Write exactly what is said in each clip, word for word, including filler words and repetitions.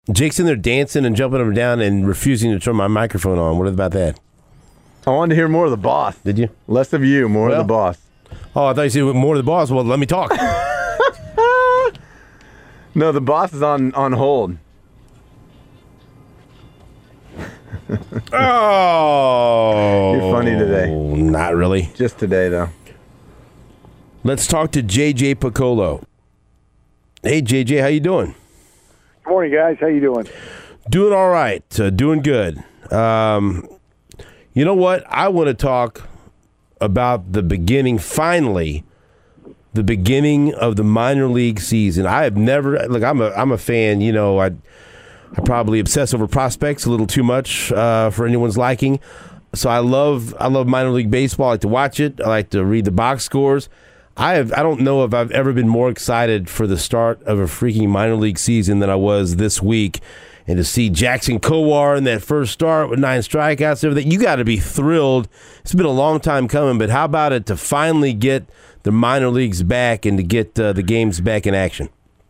Jake's in there dancing and jumping up and down and refusing to turn my microphone on. What about that? I wanted to hear more of the boss. Did you? Less of you, more well, of the boss. Oh, I thought you said more of the boss. Well, let me talk. No, the boss is on, on hold. Oh. You're funny today. Not really. Just today, though. Let's talk to J J Piccolo. Hey, J J, how you doing? Good morning, guys. How you doing? Doing all right. Uh, doing good. Um, you know what? I want to talk about the beginning, finally, the beginning of the minor league season. I have never, look, I'm a I'm a fan, you know, I I probably obsess over prospects a little too much uh, for anyone's liking. So I love I love minor league baseball. I like to watch it. I like to read the box scores. I have I don't know if I've ever been more excited for the start of a freaking minor league season than I was this week. And to see Jackson Kowar in that first start with nine strikeouts and everything, you got to be thrilled. It's been a long time coming, but how about it to finally get the minor leagues back and to get uh, the games back in action?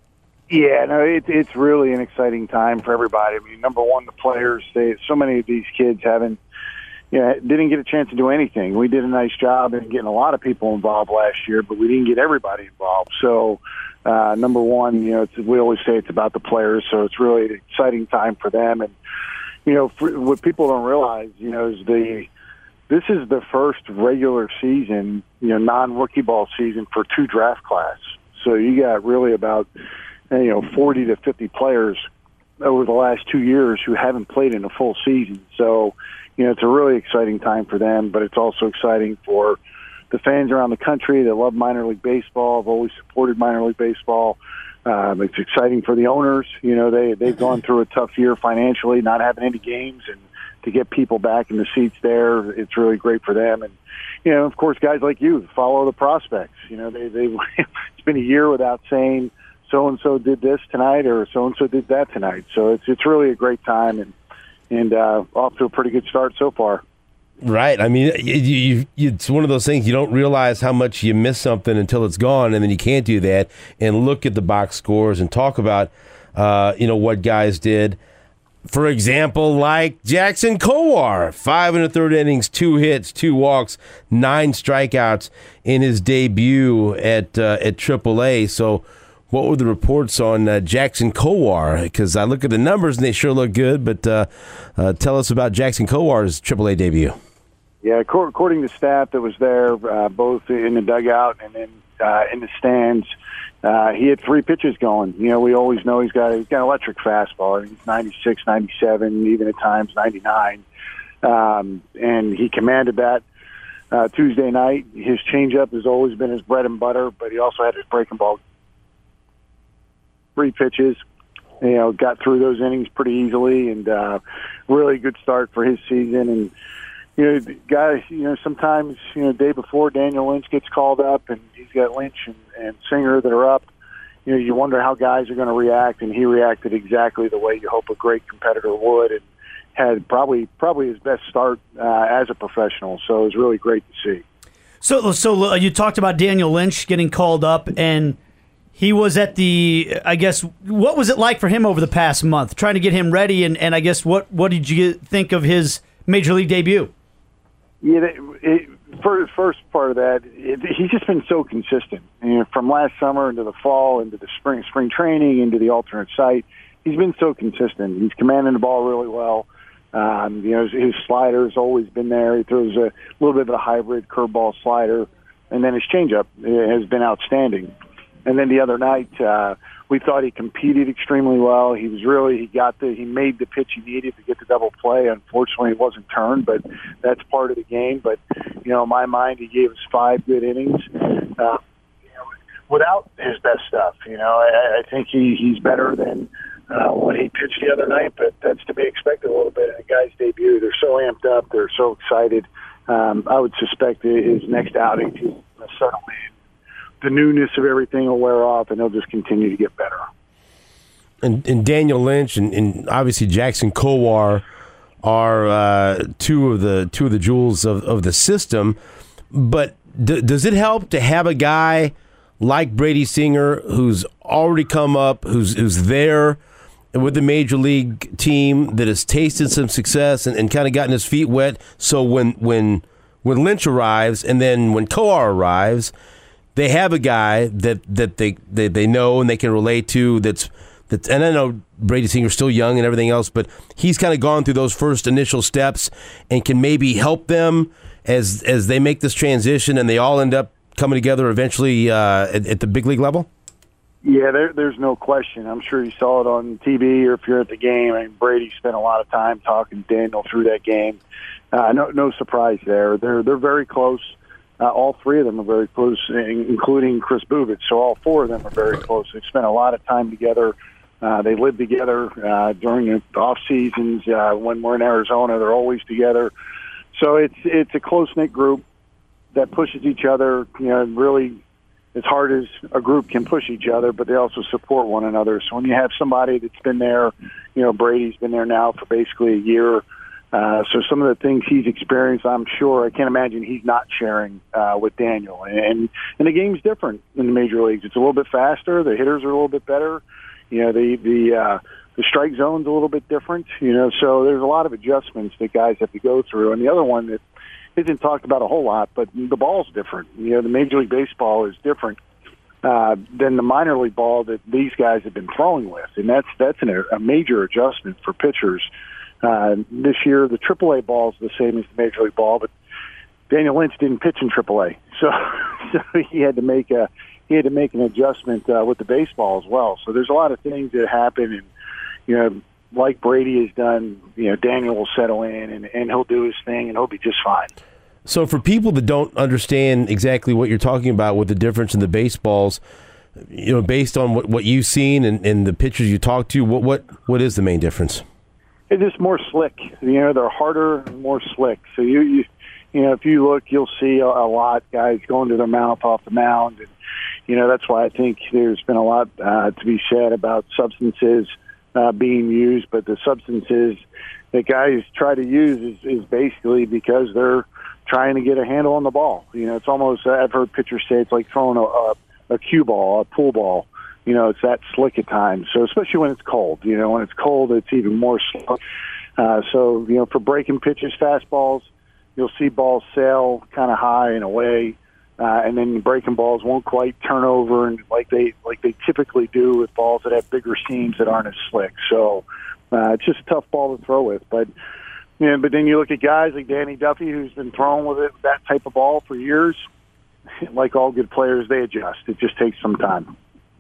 Yeah, no, it, it's really an exciting time for everybody. I mean, number one, the players. They, so many of these kids haven't, you know, didn't get a chance to do anything. We did a nice job in getting a lot of people involved last year, but we didn't get everybody involved. So, uh, number one, you know, it's, we always say it's about the players, so it's really an exciting time for them. And, you know, for, what people don't realize, you know, is the this is the first regular season, you know, non-rookie ball season for two draft class. So you got really about, you know, forty to fifty players over the last two years who haven't played in a full season. So, you know, it's a really exciting time for them, but it's also exciting for the fans around the country that love minor league baseball, have always supported minor league baseball. Um, it's exciting for the owners. You know, they, they've gone through a tough year financially, not having any games, and to get people back in the seats there, it's really great for them. And, you know, of course, guys like you follow the prospects. You know, they, they it's been a year without saying so-and-so did this tonight or so-and-so did that tonight. So it's it's really a great time and, and uh, off to a pretty good start so far. Right. I mean, you, you, it's one of those things you don't realize how much you miss something until it's gone, and then you can't do that and look at the box scores and talk about, uh, you know, what guys did. For example, like Jackson Kowar, five and a third innings, two hits, two walks, nine strikeouts in his debut at uh, at triple A. So what were the reports on uh, Jackson Kowar? Because I look at the numbers and they sure look good, but uh, uh, tell us about Jackson Kowar's triple A debut. Yeah, according to staff that was there, uh, both in the dugout and then uh, in the stands, uh, he had three pitches going. You know, we always know he's got he's got an electric fastball. He's ninety-six, ninety-seven, even at times ninety-nine, um, and he commanded that uh, Tuesday night. His changeup has always been his bread and butter, but he also had his breaking ball. Three pitches, you know, got through those innings pretty easily, and uh, really good start for his season. And you know, guys, you know, sometimes, you know, day before Daniel Lynch gets called up and he's got Lynch and, and Singer that are up, you know, you wonder how guys are going to react, and he reacted exactly the way you hope a great competitor would, and had probably probably his best start uh, as a professional. So it was really great to see. So, so uh, you talked about Daniel Lynch getting called up, and he was at the, I guess, what was it like for him over the past month, trying to get him ready, and, and I guess what, what did you think of his Major League debut? Yeah, it, it, for the first part of that, it, he's just been so consistent. You know, from last summer into the fall, into the spring spring training, into the alternate site, he's been so consistent. He's commanding the ball really well. Um, you know, his, his slider has always been there. He throws a little bit of a hybrid curveball slider, and then his changeup has been outstanding. And then the other night, uh, we thought he competed extremely well. He was really, he got the, he made the pitch he needed to get the double play. Unfortunately, it wasn't turned, but that's part of the game. But, you know, in my mind, he gave us five good innings uh, you know, without his best stuff. You know, I, I think he, he's better than uh, what he pitched the other night, but that's to be expected a little bit in a guy's debut. They're so amped up. They're so excited. Um, I would suspect his next outing, he's going to settle in. The newness of everything will wear off, and they'll just continue to get better. And, and Daniel Lynch and, and obviously Jackson Kowar are uh, two of the two of the jewels of, of the system. But d- does it help to have a guy like Brady Singer who's already come up, who's who's there, with the major league team that has tasted some success and, and kind of gotten his feet wet. So when when when Lynch arrives and then when Coar arrives, they have a guy that that they, they, they know and they can relate to. That's that's and I know Brady Singer's still young and everything else, but he's kind of gone through those first initial steps and can maybe help them as as they make this transition and they all end up coming together eventually uh, at, at the big league level. Yeah, there, there's no question. I'm sure you saw it on T V or if you're at the game. I mean, Brady spent a lot of time talking to Daniel through that game. Uh, no, no surprise there. They're they're very close. Uh, all three of them are very close, including Chris Bubich. So all four of them are very close. They've spent a lot of time together. Uh, they live together uh, during the off seasons. Uh, when we're in Arizona, they're always together. So it's it's a close knit group that pushes each other. You know, really. As hard as a group can push each other, but they also support one another. So when you have somebody that's been there, you know, Brady's been there now for basically a year. Uh, so some of the things he's experienced, I'm sure, I can't imagine he's not sharing uh, with Daniel. And and the game's different in the major leagues. It's a little bit faster. The hitters are a little bit better. You know, the the uh, the strike zone's a little bit different. You know, so there's a lot of adjustments that guys have to go through. And the other one that isn't talked about a whole lot, but the ball's different. You know, the Major League Baseball is different uh, than the minor league ball that these guys have been throwing with, and that's that's an, a major adjustment for pitchers. Uh, this year, the triple A ball is the same as the Major League ball, but Daniel Lynch didn't pitch in triple A, so so he had to make a he had to make an adjustment uh, with the baseball as well. So there's a lot of things that happen, and you know. Like Brady has done, you know, Daniel will settle in and, and he'll do his thing and he'll be just fine. So for people that don't understand exactly what you're talking about with the difference in the baseballs, you know, based on what, what you've seen and, and the pitchers you talked to, what, what what is the main difference? It's just more slick. You know, they're harder and more slick. So you you, you know, if you look, you'll see a, a lot guys going to their mouth off the mound, and you know that's why I think there's been a lot uh, to be said about substances. Uh, being used, but the substances that guys try to use is, is basically because they're trying to get a handle on the ball. You know, it's almost, I've heard pitchers say it's like throwing a, a, a cue ball, a pool ball. You know, it's that slick at times. So especially when it's cold, you know, when it's cold, it's even more slick. Uh, so, you know, for breaking pitches, fastballs, you'll see balls sail kind of high and away. Uh, and then breaking balls won't quite turn over and like they like they typically do with balls that have bigger seams that aren't as slick. So uh, it's just a tough ball to throw with. But you know, but then you look at guys like Danny Duffy, who's been throwing with it that type of ball for years. Like all good players, they adjust. It just takes some time.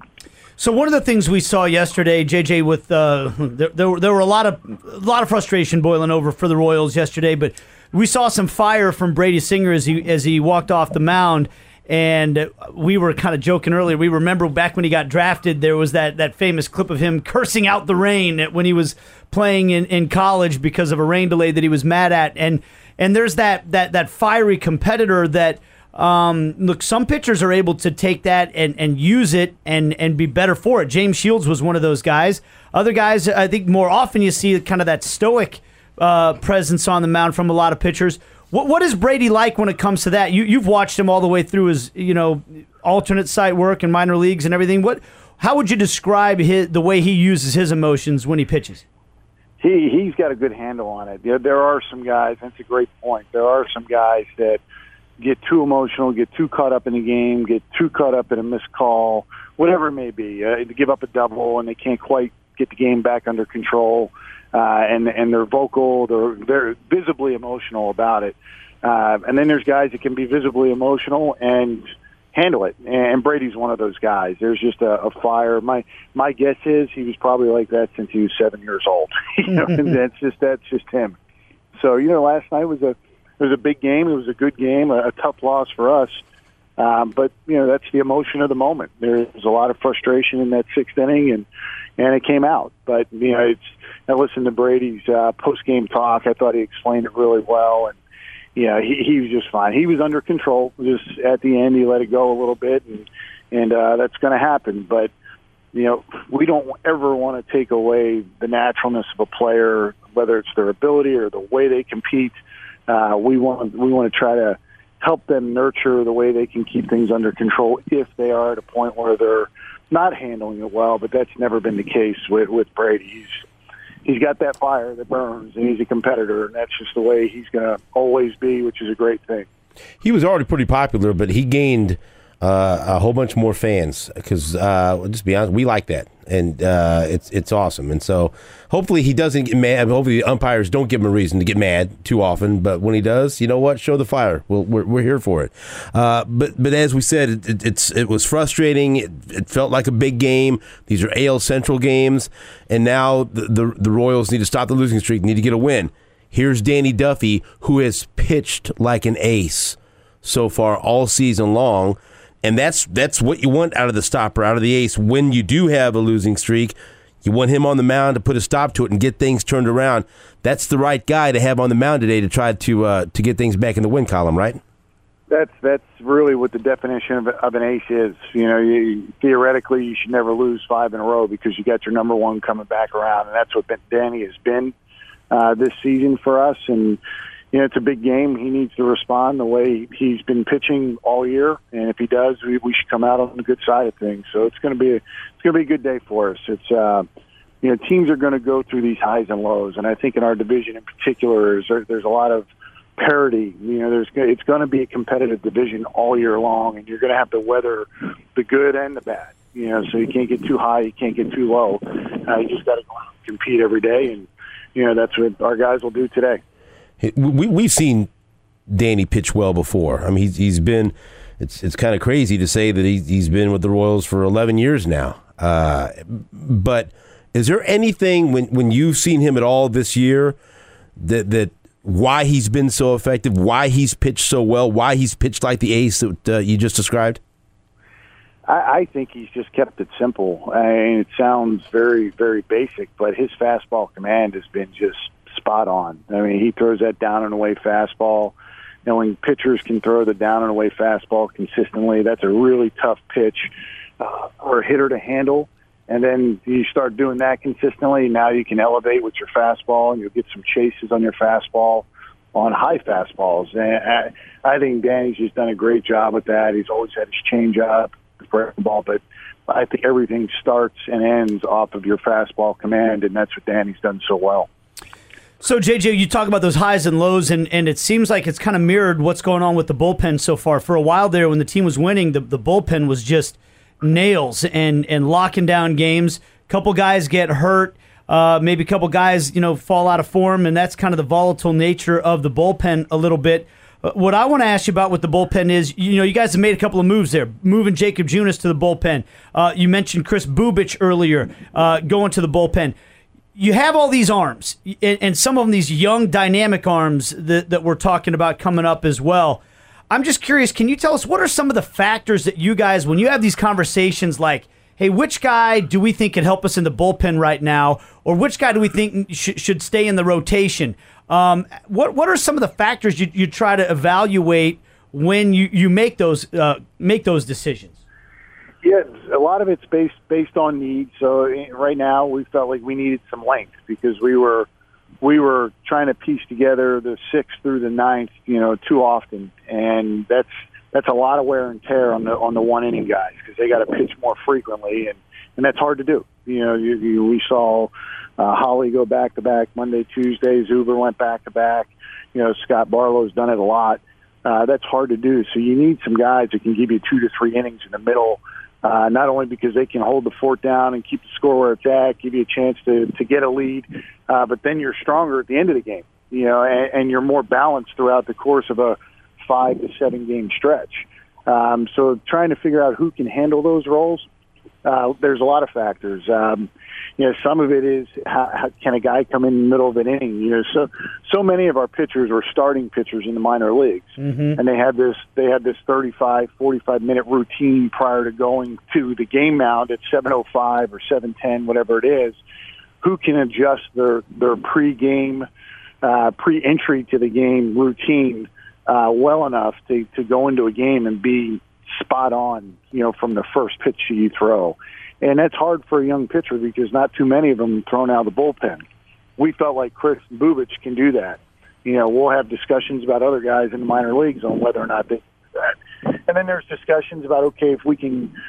So one of the things we saw yesterday, J J, with uh, there, there, were, there were a lot of a lot of frustration boiling over for the Royals yesterday, but we saw some fire from Brady Singer as he as he walked off the mound, and we were kind of joking earlier. We remember back when he got drafted, there was that, that famous clip of him cursing out the rain when he was playing in, in college because of a rain delay that he was mad at, and and there's that that that fiery competitor that. Um, look, some pitchers are able to take that and, and use it and, and be better for it. James Shields was one of those guys. Other guys, I think more often you see kind of that stoic uh, presence on the mound from a lot of pitchers. What what is Brady like when it comes to that? You you've watched him all the way through his you know alternate site work in minor leagues and everything. What how would you describe his, the way he uses his emotions when he pitches? He he's got a good handle on it. There, there are some guys. That's a great point. There are some guys that get too emotional, get too caught up in the game, get too caught up in a missed call, whatever it may be, uh, to give up a double and they can't quite get the game back under control, uh, and and they're vocal, they're they're visibly emotional about it. Uh, and then there's guys that can be visibly emotional and handle it. And Brady's one of those guys. There's just a, a fire. My my guess is he was probably like that since he was seven years old. you know, and that's just that's just him. So you know, last night was a It was a big game. It was a good game, a, a tough loss for us. Um, but, you know, that's the emotion of the moment. There was a lot of frustration in that sixth inning, and, and it came out. But, you know, it's, I listened to Brady's uh, post-game talk. I thought he explained it really well. And, you know, he, he was just fine. He was under control. Just at the end, he let it go a little bit, and, and uh, that's going to happen. But, you know, we don't ever want to take away the naturalness of a player, whether it's their ability or the way they compete. Uh, we want we want to try to help them nurture the way they can keep things under control if they are at a point where they're not handling it well, but that's never been the case with, with Brady. He's he's got that fire that burns, and he's a competitor, and that's just the way he's going to always be, which is a great thing. He was already pretty popular, but he gained uh, a whole bunch more fans because, uh, just be honest, we like that, and uh, it's it's awesome. And so hopefully he doesn't get mad. Hopefully the umpires don't give him a reason to get mad too often. But when he does, you know what? Show the fire. We'll, we're we're here for it. Uh, but but as we said, it, it, it's it was frustrating. It, it felt like a big game. These are A L Central games, and now the, the the Royals need to stop the losing streak. Need to get a win. Here's Danny Duffy, who has pitched like an ace so far all season long. And that's that's what you want out of the stopper, out of the ace. When you do have a losing streak, you want him on the mound to put a stop to it and get things turned around. That's the right guy to have on the mound today to try to uh, to get things back in the win column, right? That's that's really what the definition of, of an ace is. You know, you, theoretically, you should never lose five in a row because you got your number one coming back around, and that's what Danny has been uh, this season for us. And you know, it's a big game. He needs to respond the way he's been pitching all year, and if he does, we, we should come out on the good side of things. So it's going to be a, it's going to be a good day for us. It's uh, you know, teams are going to go through these highs and lows, and I think in our division in particular, is there, there's a lot of parity. You know, there's it's going to be a competitive division all year long, and you're going to have to weather the good and the bad. You know, so you can't get too high, you can't get too low. Uh, you just got to go out and compete every day, and you know that's what our guys will do today. We we've seen Danny pitch well before. I mean, he's he's been. It's it's kind of crazy to say that he's he's been with the Royals for eleven years now. Uh, but is there anything when when you've seen him at all this year that that why he's been so effective, why he's pitched so well, why he's pitched like the ace that uh, you just described? I, I think he's just kept it simple. I mean, it sounds very very basic, but his fastball command has been just spot on. I mean, he throws that down and away fastball. You know, when pitchers can throw the down and away fastball consistently, that's a really tough pitch uh, for a hitter to handle. And then you start doing that consistently, now you can elevate with your fastball, and you'll get some chases on your fastball on high fastballs. And I, I think Danny's just done a great job with that. He's always had his changeup, the ball, but I think everything starts and ends off of your fastball command, and that's what Danny's done so well. So, J J, you talk about those highs and lows, and, and it seems like it's kind of mirrored what's going on with the bullpen so far. For a while there, when the team was winning, the, the bullpen was just nails and, and locking down games. A couple guys get hurt, uh, maybe a couple guys you know fall out of form, and that's kind of the volatile nature of the bullpen a little bit. Uh, what I want to ask you about with the bullpen is, you know, you guys have made a couple of moves there, moving Jacob Junis to the bullpen. Uh, you mentioned Chris Bubich earlier uh, going to the bullpen. You have all these arms, and some of them these young, dynamic arms that, that we're talking about coming up as well. I'm just curious, can you tell us what are some of the factors that you guys, when you have these conversations like, hey, which guy do we think could help us in the bullpen right now, or which guy do we think sh- should stay in the rotation? Um, what what are some of the factors you, you try to evaluate when you, you make those uh, make those decisions? Yeah, a lot of it's based based on need. So right now, we felt like we needed some length because we were we were trying to piece together the sixth through the ninth, you know, too often, and that's that's a lot of wear and tear on the on the one inning guys because they got to pitch more frequently, and, and that's hard to do. You know, you, you, we saw uh, Holly go back to back Monday, Tuesday. Zuber went back to back. You know, Scott Barlow's done it a lot. Uh, that's hard to do. So you need some guys that can give you two to three innings in the middle. Uh, not only because they can hold the fort down and keep the score where it's at, give you a chance to, to get a lead, uh, but then you're stronger at the end of the game, you know, and, and you're more balanced throughout the course of a five to seven game stretch. Um, so trying to figure out who can handle those roles, uh, there's a lot of factors. Um, you know, some of it is how, how can a guy come in the middle of an inning? You know, so so many of our pitchers were starting pitchers in the minor leagues, mm-hmm. and they had this they had this thirty-five, forty-five minute routine prior to going to the game mound at seven oh five or seven ten, whatever it is. Who can adjust their their pre-game, uh, pre-entry to the game routine uh, well enough to to go into a game and be spot on, you know, from the first pitch you throw. And that's hard for a young pitcher because not too many of them thrown out of the bullpen. We felt like Chris Bubich can do that. You know, we'll have discussions about other guys in the minor leagues on whether or not they can do that. And then there's discussions about, okay, if we can,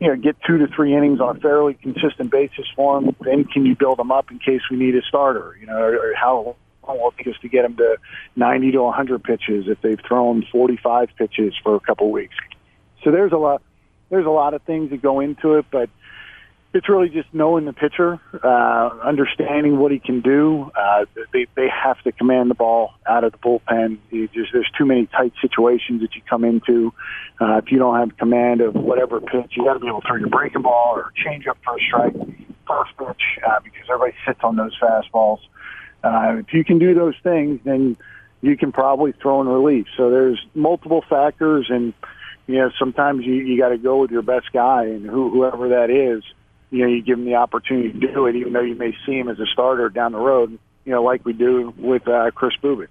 you know, get two to three innings on a fairly consistent basis for him. Then can you build him up in case we need a starter? You know, or, or how long will it take us to get him to ninety to one hundred pitches if they've thrown forty-five pitches for a couple weeks? So there's a lot. There's a lot of things that go into it, but it's really just knowing the pitcher, uh, understanding what he can do. Uh, they they have to command the ball out of the bullpen. You just, there's too many tight situations that you come into. Uh, if you don't have command of whatever pitch, you got to be able to throw your breaking ball or change up first strike, first pitch, uh, because everybody sits on those fastballs. Uh, if you can do those things, then you can probably throw in relief. So there's multiple factors, and you know sometimes you, you got to go with your best guy, and who, whoever that is. You know, you give him the opportunity to do it, even though you may see him as a starter down the road, you know, like we do with uh, Chris Bubich.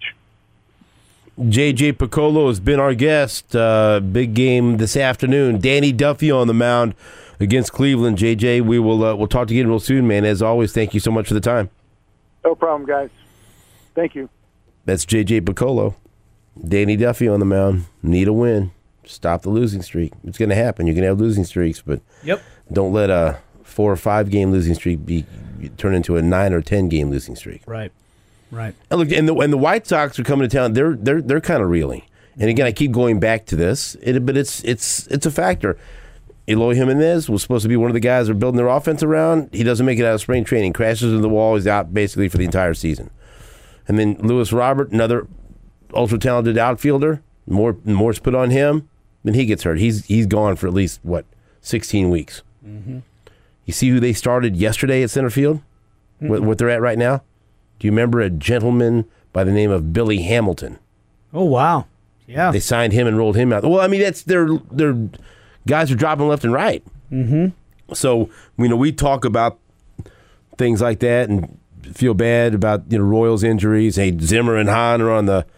J J Picollo has been our guest. Uh, big game this afternoon. Danny Duffy on the mound against Cleveland. J J, we will uh, we'll talk to you again real soon, man. As always, thank you so much for the time. No problem, guys. Thank you. That's J J Picollo. Danny Duffy on the mound. Need a win. Stop the losing streak. It's going to happen. You can have losing streaks, but Yep. don't let a four or five game losing streak be turn into a nine or ten game losing streak. Right. Right. And look, and the, and the White Sox are coming to town. They're they're they're kind of reeling. And again, I keep going back to this, it, but it's it's it's a factor. Eloy Jimenez was supposed to be one of the guys they're building their offense around. He doesn't make it out of spring training. Crashes into the wall. He's out basically for the entire season. And then Lewis Robert, another ultra talented outfielder. More more's put on him. Then he gets hurt. He's he's gone for at least what sixteen weeks. Mm-hmm. You see who they started yesterday at center field? Mm-hmm. What, what they're at right now? Do you remember a gentleman by the name of Billy Hamilton? Oh, wow. Yeah. They signed him and rolled him out. Well, I mean, that's their their guys are dropping left and right. Mm-hmm. So, you know, we talk about things like that and feel bad about, you know, Royals injuries. Hey, Zimmer and Hahn are on the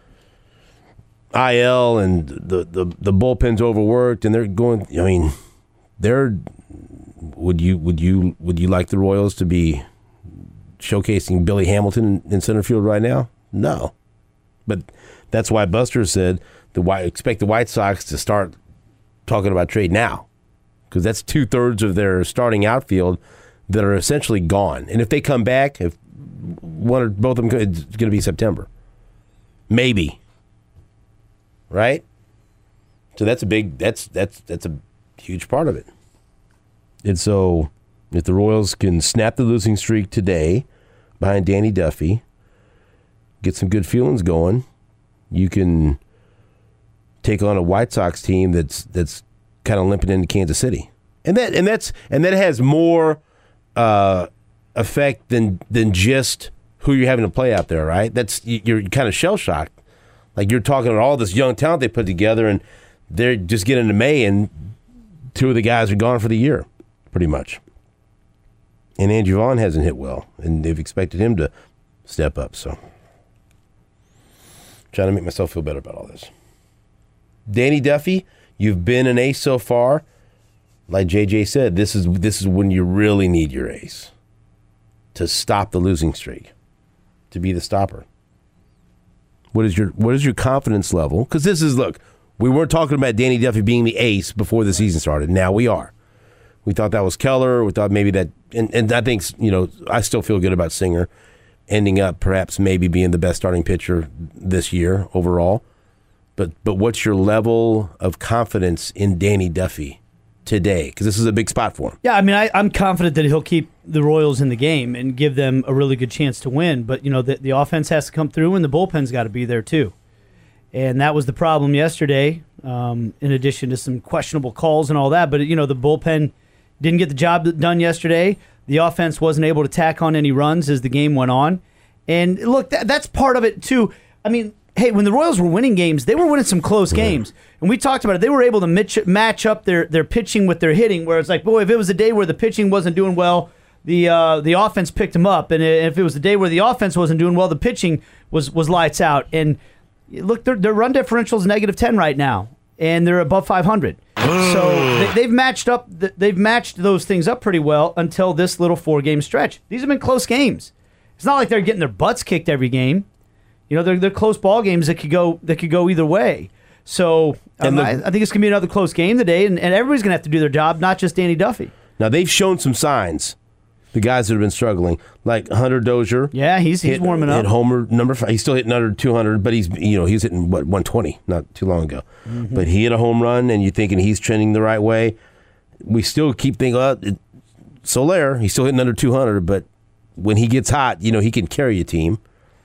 I L and the, the, the bullpen's overworked and they're going, I mean, they're would you would you would you like the Royals to be showcasing Billy Hamilton in center field right now? No. But that's why Buster said the White, expect the White Sox to start talking about trade now, because that's two thirds of their starting outfield that are essentially gone. And if they come back, if one or both of them, it's going to be September, maybe. Right? So that's a big. That's that's that's a huge part of it. And so, if the Royals can snap the losing streak today behind Danny Duffy, get some good feelings going, you can take on a White Sox team that's that's kind of limping into Kansas City, and that and that's and that has more uh, effect than than just who you're having to play out there, right? That's you're kind of shell shocked, like you're talking about all this young talent they put together, and they're just getting to May, and two of the guys are gone for the year, pretty much. And Andrew Vaughn hasn't hit well, and they've expected him to step up. So, trying to make myself feel better about all this. Danny Duffy, you've been an ace so far. Like J J said, this is this is when you really need your ace to stop the losing streak, to be the stopper. What is your what is your confidence level? Because this is, look, we weren't talking about Danny Duffy being the ace before the season started. Now we are. We thought that was Keller. We thought maybe that, and, and I think, you know, I still feel good about Singer ending up perhaps maybe being the best starting pitcher this year overall. But but what's your level of confidence in Danny Duffy today? Because this is a big spot for him. Yeah, I mean, I, I'm confident that he'll keep the Royals in the game and give them a really good chance to win. But, you know, the, the offense has to come through and the bullpen's got to be there too. And that was the problem yesterday, um, in addition to some questionable calls and all that. But, you know, the bullpen didn't get the job done yesterday. The offense wasn't able to tack on any runs as the game went on. And, look, that, that's part of it too. I mean, hey, when the Royals were winning games, they were winning some close games. And we talked about it. They were able to mitch, match up their, their pitching with their hitting, where it's like, boy, if it was a day where the pitching wasn't doing well, the uh, the offense picked them up. And if it was a day where the offense wasn't doing well, the pitching was, was lights out. And look, their, their run differential is negative ten right now, and they're above five hundred. So they, they've matched up. They've matched those things up pretty well until this little four-game stretch. These have been close games. It's not like they're getting their butts kicked every game. You know, they're they're close ball games that could go that could go either way. So um, And the- I, I think it's going to be another close game today, and, and everybody's going to have to do their job, not just Danny Duffy. Now, they've shown some signs, the guys that have been struggling, like Hunter Dozier. Yeah, he's he's hit, warming up. Hit homer number five. He's still hitting under two hundred, but he's you know he's hitting what one twenty not too long ago. Mm-hmm. But he hit a home run, and you're thinking he's trending the right way. We still keep thinking, oh, it, Soler, he's still hitting under two hundred, but when he gets hot, you know he can carry a team,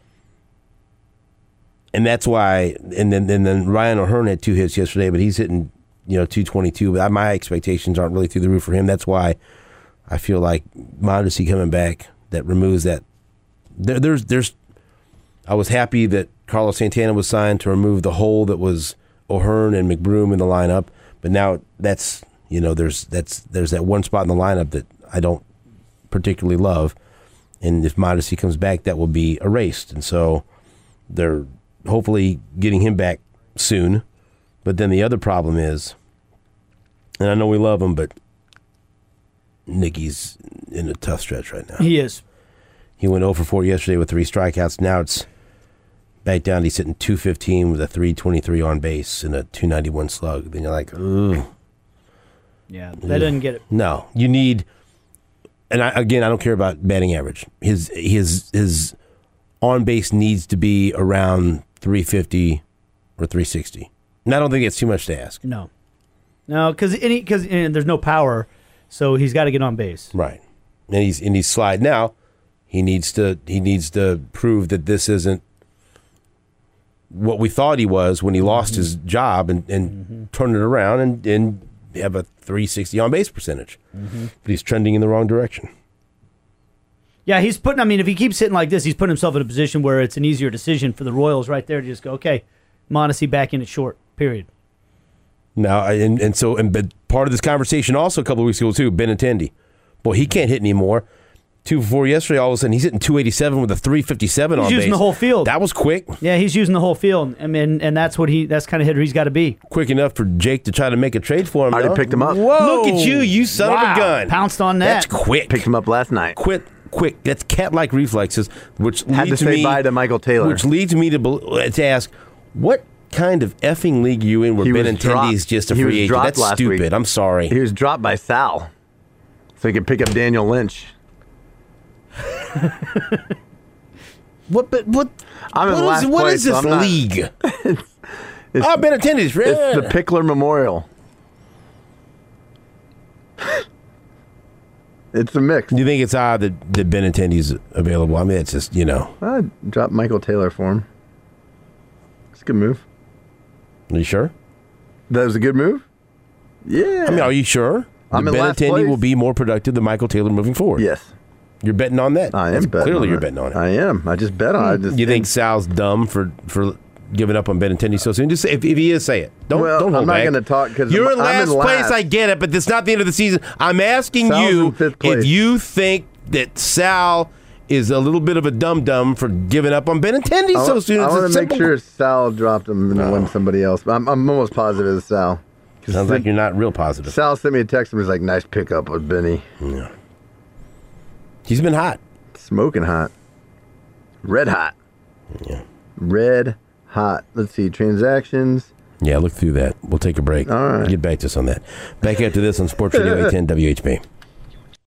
and that's why. And then and then Ryan O'Hearn had two hits yesterday, but he's hitting you know two twenty-two. But my expectations aren't really through the roof for him. That's why I feel like Mondesi coming back that removes that. There, there's, there's. I was happy that Carlos Santana was signed to remove the hole that was O'Hearn and McBroom in the lineup, but now that's you know there's that's there's that one spot in the lineup that I don't particularly love, and if Mondesi comes back, that will be erased, and so they're hopefully getting him back soon. But then the other problem is, and I know we love him, but Nicky's in a tough stretch right now. He is. He went oh for four yesterday with three strikeouts. Now it's back down. He's hitting two fifteen with a three twenty-three on base and a two ninety-one slug. Then you're like, ugh. Yeah, that doesn't get it. No, you need. And I, again, I don't care about batting average. His his his on base needs to be around three fifty or three sixty. And I don't think it's too much to ask. No, no, because because there's no power, so he's got to get on base. Right, and he's and he's slide now. He needs to he needs to prove that this isn't what we thought he was when he lost Mm-hmm. his job and, and mm-hmm. turn it around and, and have a three sixty on base percentage. Mm-hmm. But he's trending in the wrong direction. Yeah, he's putting. I mean, if he keeps hitting like this, he's putting himself in a position where it's an easier decision for the Royals right there to just go, okay, Mondesi back in it short. Period. Now, and and so and but part of this conversation also a couple of weeks ago too, Benintendi. Boy, he can't hit anymore. Two for four yesterday, all of a sudden he's hitting two eighty-seven with a three fifty-seven on base. He's using the whole field. That was quick. Yeah, he's using the whole field. I mean, and that's what he that's kind of hitter he's got to be. Quick enough for Jake to try to make a trade for him. I already though. picked him up. Whoa. Look at you, you son Wow. of a gun. Pounced on that. That's quick. Picked him up last night. Quick, quick. That's cat-like reflexes, which Had to leads say me, bye to Michael Taylor. Which leads me to bel- to ask, what kind of effing league are you in where He was Benintendi's dropped. just a He was free agent? dropped That's last stupid. week. I'm sorry. He was dropped by Sal, so he could pick up Daniel Lynch. What? But what? I'm in what last is, what place, is this so I'm not- league? It's, oh, Benintendi's. it's the Yeah. Pickler Memorial. It's a mix. Do you think it's odd that, that Benintendi's available? I mean, it's just, you know. I dropped Michael Taylor for him. It's a good move. Are you sure? That was a good move? Yeah. I mean, are you sure? I'm that in last Benintendi place. will be more productive than Michael Taylor moving forward? Yes. You're betting on that? I am That's betting Clearly on you're it. betting on it. I am. I just bet on it. I just You think Sal's dumb for, for giving up on Benintendi so soon? Just say, if, if he is, say it. Don't, Well, don't hold I'm not back. gonna talk 'cause You're I'm- in I'm last in place, last. I get it, but it's not the end of the season. I'm asking Sal's you in fifth if place. you think that Sal is a little bit of a dum-dum for giving up on Benintendi I, so soon. I It's a want to make simple- sure Sal dropped him and went somebody else. But I'm, I'm almost positive it's Sal. 'Cause Sounds like you're not real positive. Sal sent me a text and was like, nice pickup with Benny. Yeah. He's been hot. Smoking hot. Red hot. Yeah. Red hot. Let's see. Transactions. Yeah, look through that. We'll take a break. All right. Get back to us on that. Back after this on Sports Radio eight ten W H B.